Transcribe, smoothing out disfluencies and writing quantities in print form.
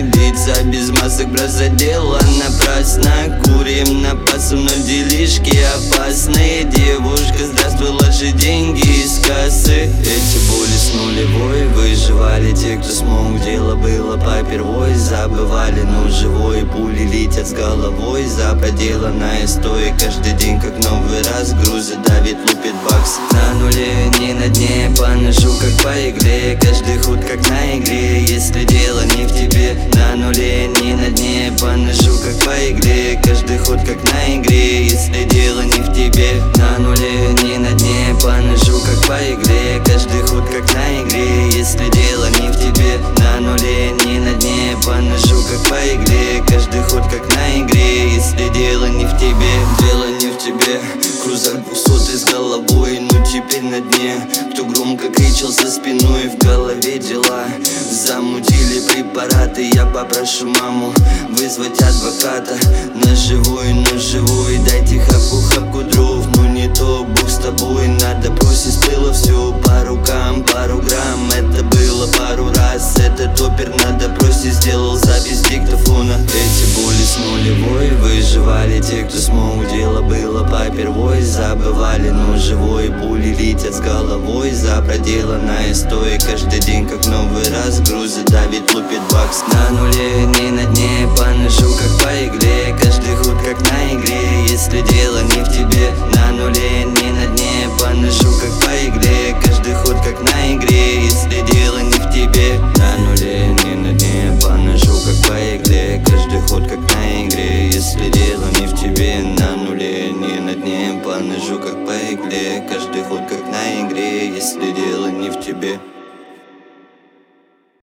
лица без масок, бросать дело напрасно. Курим на пасу, но делишки опасные. Девушка, здравствуй, ложи деньги из кассы. Эти боли с нулевой выживали те, кто смог. Дело было попервой, забывали, но живой. Пули летят с головой за проделанное стоит. Каждый день как новый раз, грузы давит, лупит бакс. На нуле, не на дне, поношу как по игре. Каждый худ как на игре, если дело не в тебе. На нуле, не на дне, поношу как по игре. Каждый худ как на игре, если дело не в тебе. На нуле, не на дне, поношу как по игре. Каждый худ как на игре, если дело не в тебе. На нуле, не на дне, поношу как по игре. Каждый худ как на игре, если дело не в тебе. Дело не в тебе. Крузак 200 с головой, но теперь на дне. Кто громко кричал за спиной, в голове дела. Замутили препараты, я попрошу маму вызвать адвоката. На живой, дайте хапку дров. Ну не то, Бог с тобой, надо бросить с пыла все. По рукам, пару грамм, это было пару раз. Этот опер надо бросить, сделал запись диктофона. Эти боли с нулевой выживали те, кто смог. Дело было попервой, забывали, но живой. Пули летят с головой за проделанное стоит. Каждый день как новый раз, грузы давит, лупит бакс. На нуле, не на дне, поношу как по игре. Каждый худ как на игре, если дело не в тебе. На нуле, не на дне, поношу как по игре. Каждый худ как на игре, если дело не в тебе. На нуле, не на дне, поношу как по игре. Каждый худ как на игре, если дело не в тебе. На нуле, не на дне, поношу как по игре. Каждый худ как на игре, если дело не в тебе.